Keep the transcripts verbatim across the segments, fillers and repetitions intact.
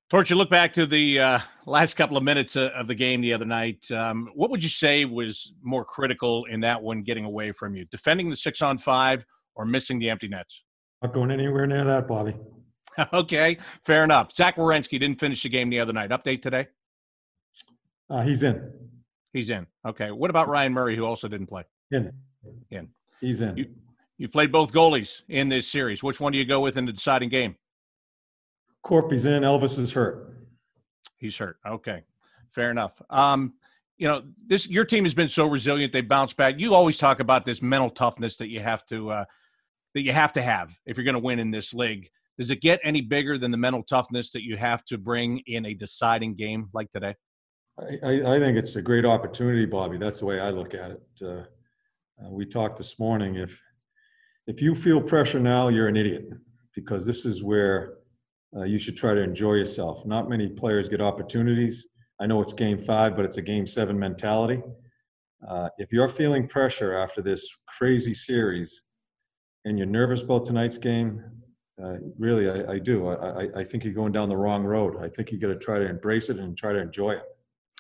Torch, you look back to the uh, last couple of minutes uh, of the game the other night. Um, what would you say was more critical in that one getting away from you? Defending the six on five or missing the empty nets? Not going anywhere near that, Bobby. Okay, fair enough. Zach Werenski didn't finish the game the other night. Update today? Uh, he's in. He's in. Okay. What about Ryan Murray, who also didn't play? In. In. He's in. You, you've played both goalies in this series. Which one do you go with in the deciding game? Corpy's in. Elvis is hurt. He's hurt. Okay, fair enough. Um, you know, this your team has been so resilient; they bounce back. You always talk about this mental toughness that you have to uh, that you have to have if you're going to win in this league. Does it get any bigger than the mental toughness that you have to bring in a deciding game like today? I, I, I think it's a great opportunity, Bobby. That's the way I look at it. Uh, uh, we talked this morning. If if you feel pressure now, you're an idiot, because this is where Uh, you should try to enjoy yourself. Not many players get opportunities. I know it's game five, but it's a game seven mentality. Uh, if you're feeling pressure after this crazy series and you're nervous about tonight's game, uh, really, I, I do. I, I, I think you're going down the wrong road. I think you got to try to embrace it and try to enjoy it.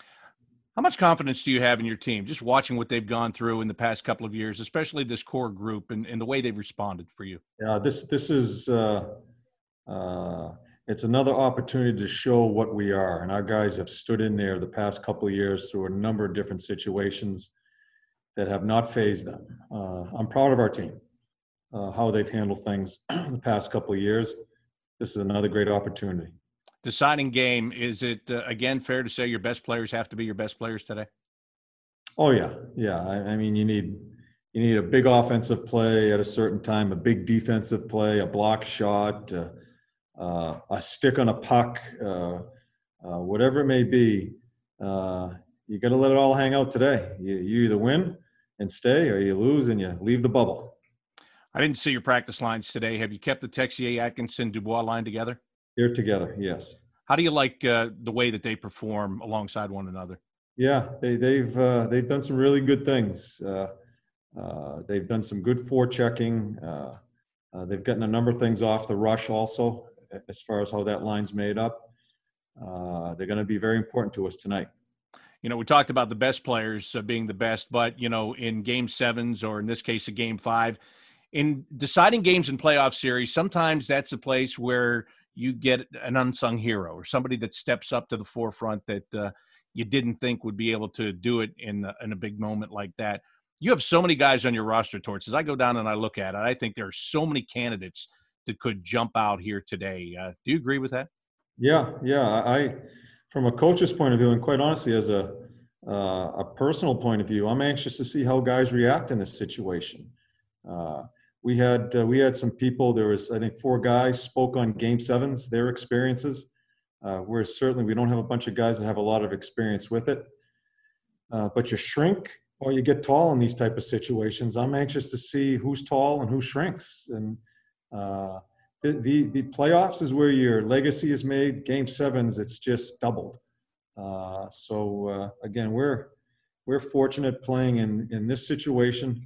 How much confidence do you have in your team, just watching what they've gone through in the past couple of years, especially this core group and, and the way they've responded for you? Yeah, this this is uh, uh, it's another opportunity to show what we are, and our guys have stood in there the past couple of years through a number of different situations that have not fazed them. Uh, I'm proud of our team, uh, how they've handled things the past couple of years. This is another great opportunity. Deciding game, is it, uh, again, fair to say your best players have to be your best players today? Oh, yeah. Yeah. I, I mean, you need you need a big offensive play at a certain time, a big defensive play, a block shot, uh, uh, a stick on a puck, uh, uh, whatever it may be. Uh, you got to let it all hang out today. You, you either win and stay, or you lose and you leave the bubble. I didn't see your practice lines today. Have you kept the Texier, Atkinson, Dubois line together? They're together, yes. How do you like uh, the way that they perform alongside one another? Yeah, they, they've uh, they've done some really good things. Uh, uh, they've done some good forechecking. Uh, uh, they've gotten a number of things off the rush also, as far as how that line's made up. Uh, they're going to be very important to us tonight. You know, we talked about the best players uh, being the best, but, you know, in game sevens, or in this case, a game five, in deciding games in playoff series, sometimes that's a place where you get an unsung hero or somebody that steps up to the forefront that uh, you didn't think would be able to do it in, uh, in a big moment like that. You have so many guys on your roster, Torch. As I go down and I look at it, I think there are so many candidates that could jump out here today. Uh, do you agree with that? Yeah, yeah. I, from a coach's point of view, and quite honestly, as a uh, a personal point of view, I'm anxious to see how guys react in this situation. Uh, we had uh, we had some people. There was, I think, four guys spoke on Game Sevens, their experiences. Uh, where certainly we don't have a bunch of guys that have a lot of experience with it. Uh, but you shrink or you get tall in these type of situations. I'm anxious to see who's tall and who shrinks. And uh, the, the the playoffs is where your legacy is made. Game sevens, it's just doubled. Uh, so uh, again, we're we're fortunate playing in in this situation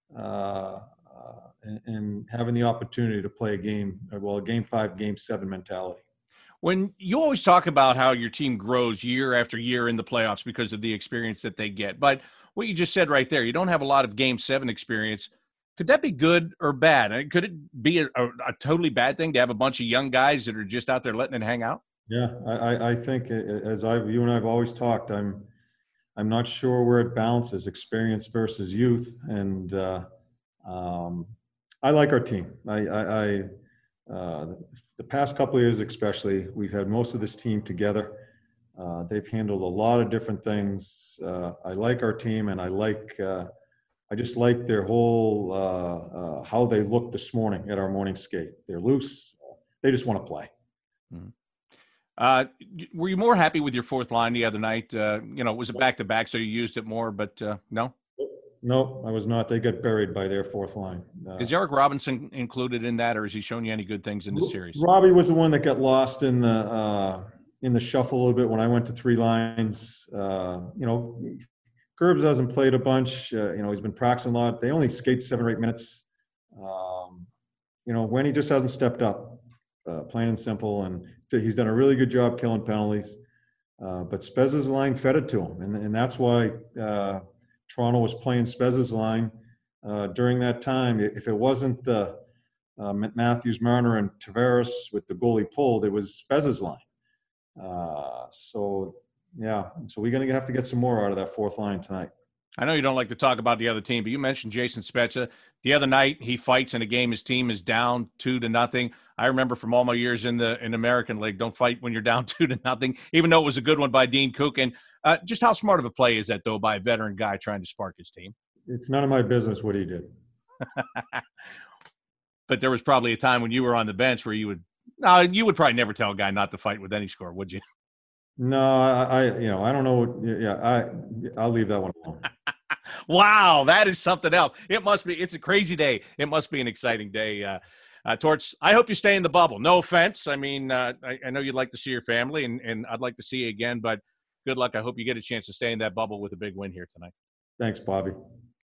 uh, uh, and, and having the opportunity to play a game, well, a game five, game seven mentality. When you always talk about how your team grows year after year in the playoffs because of the experience that they get, but what you just said right there, you don't have a lot of game seven experience. Could that be good or bad? Could it be a, a, a totally bad thing to have a bunch of young guys that are just out there letting it hang out? Yeah, I, I think as I, you and I have always talked, I'm, I'm not sure where it balances experience versus youth, and uh, um, I like our team. I, I, I uh, the past couple of years, especially, we've had most of this team together. Uh, they've handled a lot of different things. Uh, I like our team, and I like, uh, I just like their whole uh, uh, how they look this morning at our morning skate. They're loose. They just want to play. Mm-hmm. Uh, were you more happy with your fourth line the other night? Uh, you know, it was a back-to-back, so you used it more, but uh, no? No, I was not. They got buried by their fourth line. Uh, is Eric Robinson included in that, or has he shown you any good things in the series? Robbie was the one that got lost in the uh, in the shuffle a little bit when I went to three lines. Uh, you know, Gerbs hasn't played a bunch. Uh, you know, he's been practicing a lot. They only skate seven or eight minutes. Um, you know, when he just hasn't stepped up, uh, plain and simple. And he's done a really good job killing penalties. Uh, but Spezza's line fed it to him, and and that's why uh, Toronto was playing Spezza's line uh, during that time. If it wasn't the uh, Matthews, Marner, and Tavares with the goalie pulled, it was Spezza's line. Uh, so yeah, so we're gonna have to get some more out of that fourth line tonight. I know you don't like to talk about the other team, but you mentioned Jason Spezza. The other night, he fights in a game. His team is down two to nothing. I remember from all my years in the in American League, don't fight when you're down two to nothing, even though it was a good one by Dean Kukin. Uh, just how smart of a play is that, though, by a veteran guy trying to spark his team? It's none of my business what he did. But there was probably a time when you were on the bench where you would no, you would probably never tell a guy not to fight with any score, would you? No, I, I you know, I don't know. What, yeah, I, I'll leave that one alone. Wow, that is something else. It must be. It's a crazy day. It must be an exciting day. Uh, uh, Torts, I hope you stay in the bubble. No offense. I mean, uh, I, I know you'd like to see your family, and, and I'd like to see you again. But good luck. I hope you get a chance to stay in that bubble with a big win here tonight. Thanks, Bobby.